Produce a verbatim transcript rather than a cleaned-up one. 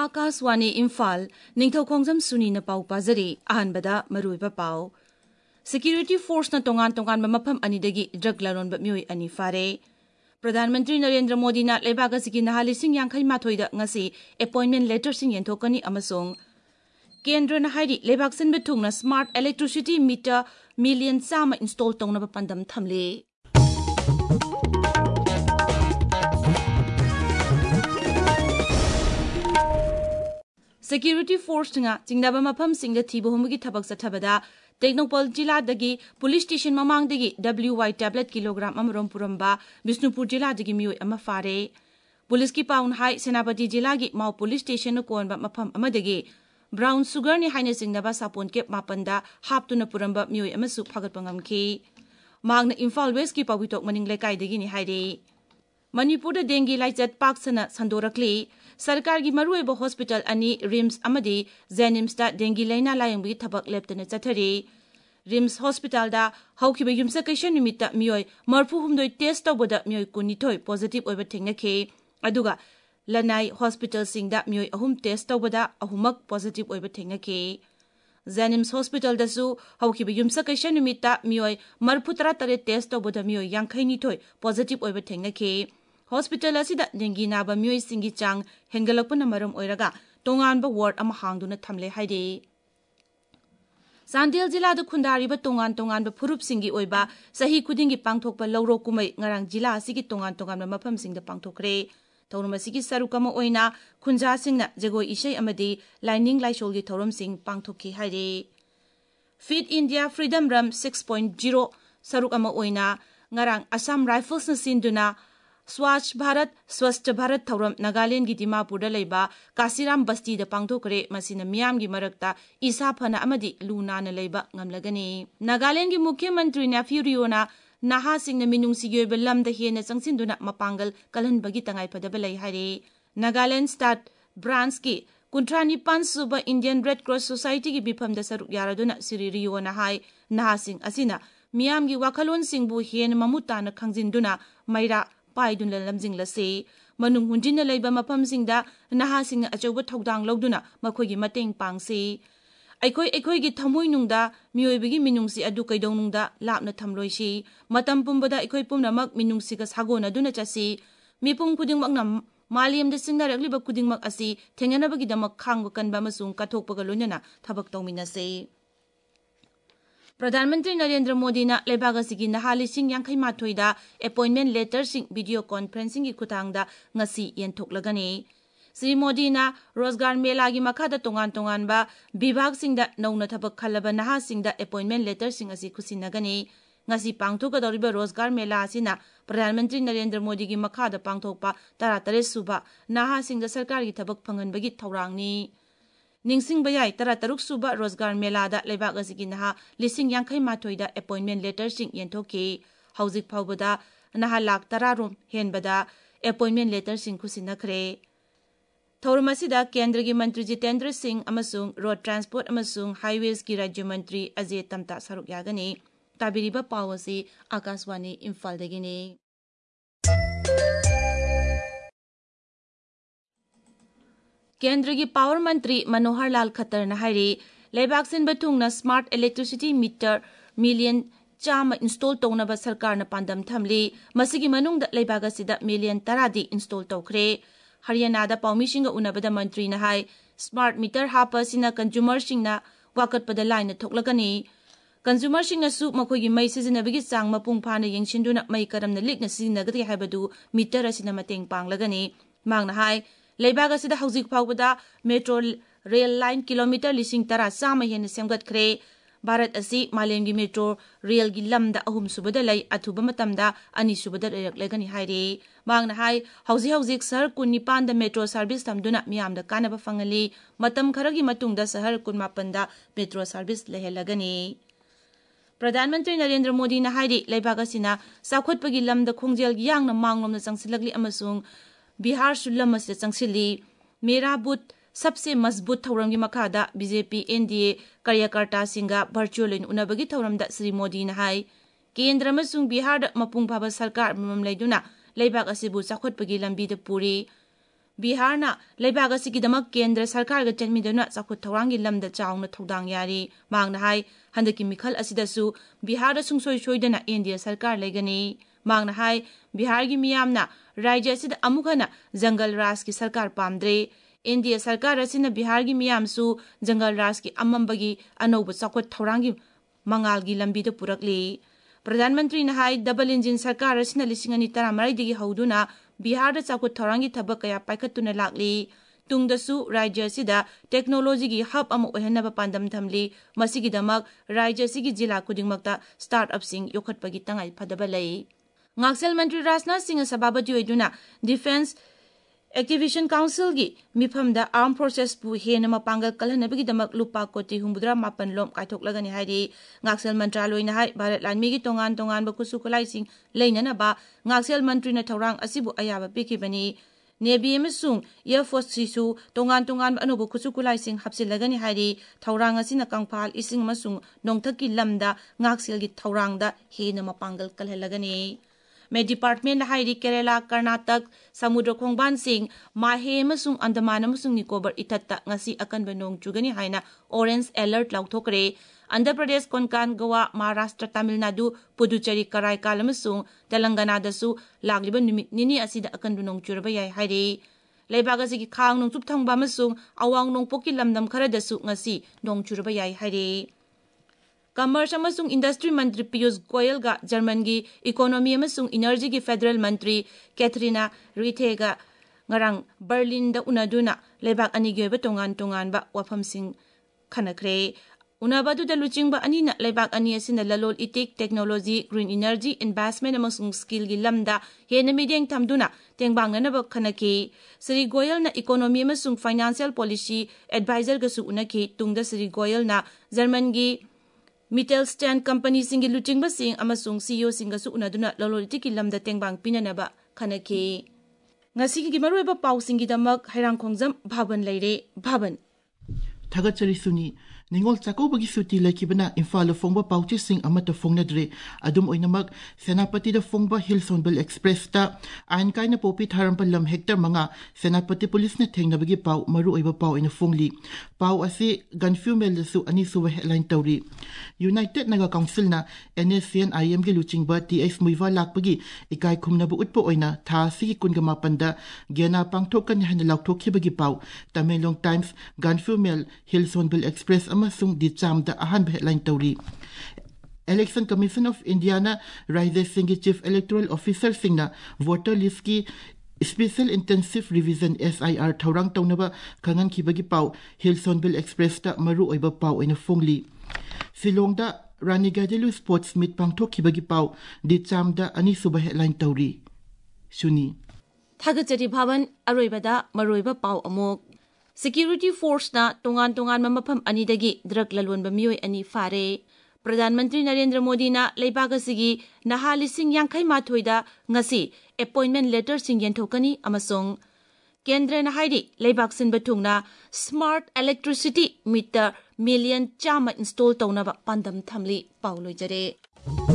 आकाशवाणी इम्फाल निंगथौखोंजम सुनीना पाउ पाजरी अहनबदा मरुइबा पाउ security force न तोंगान तोंगान मफम अनिदगी ड्रग लारोनबा मियोय अनि फारे प्रधानमंत्री नरेंद्र मोदी ना लेबाग असगी नहा लिसिंग यांखै माथोइदा ngasi अपॉइंटमेंट लेटर सिंग यंथोकनी अमसोंग केंद्र न हाइदि लेबाग सिनबे थुंगना स्मार्ट इलेक्ट्रिसिटी मीटर मिलियन चामा इंस्टॉल तौनबा पंदम थमले सिक्यूरिटी फोर्स nga चिंगनाबा मफम सिंग थीबो हुमगी थबक सथबदा टेक्नोपॉल जिला दगी पुलिस स्टेशन ममांग दगी डब्ल्यू वाई टैबलेट किलोग्राम अमरोम पुरंबा बिष्णुपुर जिला दगी मियोय अमा फारे पुलिस की पाउन हाई सेनापति जिला की माउ पुलिस स्टेशन कोनबा मफम अमदगी ब्राउन सुगर नि हाइने सिंगनाबा सापोन के मापंदा हापतुना पुरंबा मियोय अमसु फागतपंगमखी मांगना इम्फाल वेस्ट की पावितोक मनिंग लेकाई दगी नि हाइरे मणिपुर डेंगी लाइचत पाक्सना संदोरकली सरकार की मरुएब हॉस्पिटल अनि रिम्स अमदी जेनिम्स दा डेंगी लाइना लायंगी थबक लेप्तने चथरी रिम्स हॉस्पिटल दा हौखिबे युमसा कैशन निमित्ता मियोय मरफु हुमदोय टेस्ट तौबदा मियोय कुनिथोय पॉजिटिव ओइबा थेंगनखे अदुगा लनाई हॉस्पिटल सिंगदा मियोय अहुम टेस्ट तौबदा अहुमक पॉजिटिव ओइबा थेंगनखे जेनिम्स हॉस्पिटल दसु हौखिबे युमसा कैशन निमित्ता मियोय मरफु तरा तरे टेस्ट तौबदा मियोय यांखैनिथोय पॉजिटिव ओइबा थेंगनखे हॉस्पिटल असिदा डेंगी नाबा मियोय सिंगी चांग हेंगलकपना मरम ओइरगा तोंगानबा वार्ड अमा हांगदुना थमले हाइदे चांदेल जिला द खुंदारिबा तोंगान तोंगानबा फुरुप सिंगी ओइबा सही खुदिंगी पांगथोकपा लौरो कुमै ngarang जिला असिगी तोंगान तोंगानबा मफम सिंगदा पांगथोकरे थौरम असिगी सरुकमा ओइना खुंजा सिंगना जगोय इशै अमदी लाइनिंग लाइसोलगी थौरम सिंग पांगथोकखि हाइरे fit India freedom run six point zero सरुक अमा ओइना ngarang असम राइफल्स न सिंदुना स्वच्छ भारत स्वस्थ भारत थौरम नागालैंड की दिमापुर लेबा कासीराम बस्ती द पांगथोकरे मसिना मियाम की मरक्ता ईसा फना अमदी लूनाना लेबा ngamlagani नागालैंड की मुख्यमंत्री नाफी रियोना नाहा सिंगना मिनुंगसिगी ओइबा लमदा हेना चंगसिंदुना मपांगल कलहनबगी तंगाई फदबा लै हाइरे नागालैंड स्टेट ब्रांच की कुंट्रानी पांचसुबा इंडियन रेड क्रॉस सोसाइटी की बिफमदा सरुक यारादुना सिरी रियोना हाई नाहा सिंग असिना मियाम की वाखलोन सिंगबु हेना ममुताना खंगजिंदुना मैरा पाइदुन लमजिंग लसे मनुंग हुंजिन लेबा मफम सिंगदा नहा सिंग अचौबा थौदांग लौदुना मखोगी mateंग पांगसे अखोय अखोयगी थमोय नुंगदा मियोयबगी मिनुंगसि अदु कैदौनुंगदा लापना थमलोइसि मतम पुंबदा अखोय पुमनमक मिनुंगसिगा सागोनदुना चसि मिपुंग खुदिंगमकना मालियमदा सिंगनारक्लिबा खुदिंगमक असि थेंगनबगीदमक खांगबा कनबा मसुंग कथोकपगा लोइनना थबक तौमिनसे प्रधानमंत्री नरेंद्र मोदी ना लेबाग असिगी नहा लिसिंग यांखै माथोइदा अपॉइंटमेंट लेटर सिंग वीडियो कॉन्फ्रेंसिंग की खुतांगदा ngasi yenthoklegani श्री मोदी ना रोजगार मेला की मखादा तोंगान तोंगानबा विभाग सिंगदा नौना थबक खलबा नहा सिंगदा अपॉइंटमेंट लेटर सिंग असि खुसिनगनी ngasi पांगथोकदौरिबा रोजगार मेला असिना प्रधानमंत्री नरेंद्र मोदी की मखादा पांगथोकपा तरातरे सुबा नहा सिंगदा सरकार की थबक फंगनबगी थौरांगनी निंगसिंग बयाई तरा तरुक सुबा रोजगार मेलादा लेबाग असिगी नहा लिसिंग यांखै माथोइदा अपॉइंटमेंट लेटर सिंग यंथोके हौजिक फाउबदा नहा लाख तरारोम हेनबदा अपॉइंटमेंट लेटर सिंग खुसिनखरे थौरमसिदा केंद्र की मंत्री जितेंद्र सिंह अमसुंग रोड ट्रांसपोर्ट अमसुंग हाईवेज की राज्य मंत्री अजय तमता सरुक यागनी ताबिरिबा पावसी आकाशवाणी इम्फाल दगिनी केंद्र की पावर मंत्री मनोहर लाल खट्टर ने हाइरे लेबाक सिन बथुंगना स्मार्ट इलेक्ट्रिसिटी मीटर मिलियन चामा इंस्टॉल तौनबा सरकार न पांदम थमली मसिगी मनुंगदा लेबाक असिदा मिलियन तरादी इंस्टॉल तौखरे हरियाणादा पाउमिसिंग उनबदा मंत्री न हाई स्मार्ट मीटर हापा सिना कंज्यूमर सिंगना वाकटपदा लाइन थोकलगनी कंज्यूमर सिंगसु मखोगी मई सिजनबगी चांग मपुंग फाना यंगसिंदुना मई करमना लिकना सिजनगदि हाइबदु मीटर असिना mateंग पांगलगनी मांगना हाई लेबाग असिदा हौजिक फाउबदा मेट्रो रेल लाइन किलोमीटर लिसिंग तरा चामा हेन सेमगतखरे भारत असि मालेमगी मेट्रो रेल की लमदा अहुम सुबदा लै अथुबा मतमदा अनि सुबदा लेरक्लेगनी हाइरे मांगना हाई हौजि हौजिक शहर कुन्निपान दा मेट्रो सर्विस थमदुना मियामदा कानबा फंगली मतम खरगी मतुंगदा शहर कुन्मापन दा मेट्रो सर्विस लेहेलगनी प्रधानमंत्री नरेंद्र मोदी ना हाइरे लेबाग असिना साखोटपगी लमदा खोंजेलगी यांगना मांगलोमना चंगसिलगली अमसुंग बिहार सुलम से चंगसिली मेरा बूथ सबसे मजबूत थौरम की मखादा बीजेपी एनडीए कार्यकर्ता सिंगा वर्चुअल उनबगी थौरम दा श्री मोदी ना हाई केंद्र अमसुंग बिहार दा मपुंग फाबा सरकार मम लेदुना लेबाग असिबु चाखोटपगी लंबी दा पुरी बिहारना लेबाग असिगिदमक केंद्र सरकार गा चेनमिदुना चाखुत थौरांगी लमदा चावना थौदांग यारी मांगना हाई हंदकी मिखल असिदसु बिहार सुंगसोय सोयदना इंडिया सरकार लेगनी मांगना हाई बिहार की मियामना राज्य असिदा अमुखना जंगल राज की सरकार पामद्रे इंडिया सरकार असिना बिहार की मियामसु जंगल राज की अमंबगी अनौब चाखुत थौरांगी मंगाल की लंबीद पुरकली प्रधानमंत्री ने हाई डबल इंजिन सरकार असिना लिसिंग अनि तरामराइदगी हौदुना बिहार चाखुत थौरांगी थबक कया पाइखतुना लागली तुंगदसु राज्य असिदा टेक्नोलॉजी की हब अमु ओहनब पांदम थमली मसिगिदमक राज्य असिगी जिला खुदिंगमक्ता स्टार्टअप सिंग योखटपगी तंगाई फदबा लई ngaksel मंत्री राजनाथ सिंह सभापति ओइदुना डिफेंस एक्टिविशन काउंसिल की मिफमदा आर्म फोर्सेस पु हेन मपांगल कलहनबगी दमक लुपा कोटी हुंबुद्रा मापन लोम काइथोकलगनी हाइदि ngaksel मंत्रालयना हाइ भारत लानमी की तोंगान तोंगान बकुसु कुलाइसिंग लेननबा ngaksel मंत्रीना थौरांग असिबु अयाबा पिखिबनी नेवी अमसुंग एयर फोर्स सिसु तोंगान तोंगान अनोबु कुसु कुलाइसिंग हप्सिलगनी हाइदि थौरांग असिना कंफाल इसिंग अमसुंग नोंथकी लमदा ngaksel की थौरांगदा हेन मपांगल कलहलगनी मे डिपार्टमेंट हाइदि केरला कर्नाटक समुद्र खोंगबान सिंह माहे अमसुंग अंडमान अमसुंग निकोबर इथत्ता ngasi अकनब नोंग चुगनी हाइना ऑरेंज अलर्ट लाउथोकरे आंध्र प्रदेश कोंकण गोवा महाराष्ट्र तमिलनाडु पुदुचेरी कराईकाल अमसुंग तेलंगाना दसु लागलिबा निमित निनी असिदा अकनब नोंग चुरबा याय हाइदि लेबाग असिगी खांग नोंग चुपथंगबा अमसुंग अवांग नोंगपोकी लमदम खरदसु ngasi नोंग चुरबा याय हाइदि कमर्स अमसुंग इंडस्ट्री मंत्री पीयूष गोयल गा जर्मन की इकोनॉमी अमसुंग एनर्जी की फेडरल मंत्री कैथरीना रिथेगा ngarang बर्लिन दा उनादुना लेबाग अनि गे तोंगान तोंगान बा वाफमसिंग खनखरे उनाबादु दा लुचिंगबा अनि ना लेबाग अनि असिना ललोल इटिक टेक्नोलॉजी ग्रीन एनर्जी इन्वेस्टमेंट अमसुंग स्किल की लमदा हेन मिडियंग थमदुना तेंगबांगनब खनखि श्री गोयल ना इकोनॉमी अमसुंग फाइनेंशियल पॉलिसी एडवाइजर गसु उनखि तुंगदा श्री गोयल ना जर्मन की मिटेलस्टैंड कंपनी सिंगी लुचिंगबा सिंग अमसुंग सीईओ सिंगसु उनादुना ललोलिटी की lambda तेंगबांग पिननबा खनखि ngasi gi maruiba pausingi damak hairang khongjam bhaban leire bhaban thagachari suni ningol chakobagi suti lekibana imphal fongba pauchi sing amata fongnadre adum oinamak senapati da fongba hillsonbel express ta ain kaina popi tharam palam hector manga senapati police ne thengnabagi pau maru oiba pau ina fongli pau ase gunfuel su ani su headline tawri united naga council na nscn im gi luching ba ts muiwa lakpagi ikai khumnabu utpo oina tha si kunga mapanda gena pangthokan han laukthokibagi pau tamelong times gunfuel hillsonbel express amasung di chamda ahan headline tawri election commission of indiana raise singi chief electoral officer singna voter list ki special intensive revision S I R thaurang tawnaba khangan khibagi pau hillsonbel express ta maru oiba pau ina fongli silongda rani gadelu sports meet pangthok khibagi pau di chamda ani suba headline tawri suni thagachari bhavan aroibada maroiba pau amok Security Force na tongan tongan mamapam anidagi drug lalwon ba miyoy ani fare प्रधानमंत्री नरेंद्र मोदी ना लेबाग असिगी नहा लिसिंग यांखै माथोइदा ngasi appointment letter sing yenthokani amasong केंद्र ना हाइदि लेबाग सिनबा थुंगना स्मार्ट इलेक्ट्रिसिटी मीटर मिलियन चामा इंस्टॉल तौनबा पांदम थमली पाउलोइजरे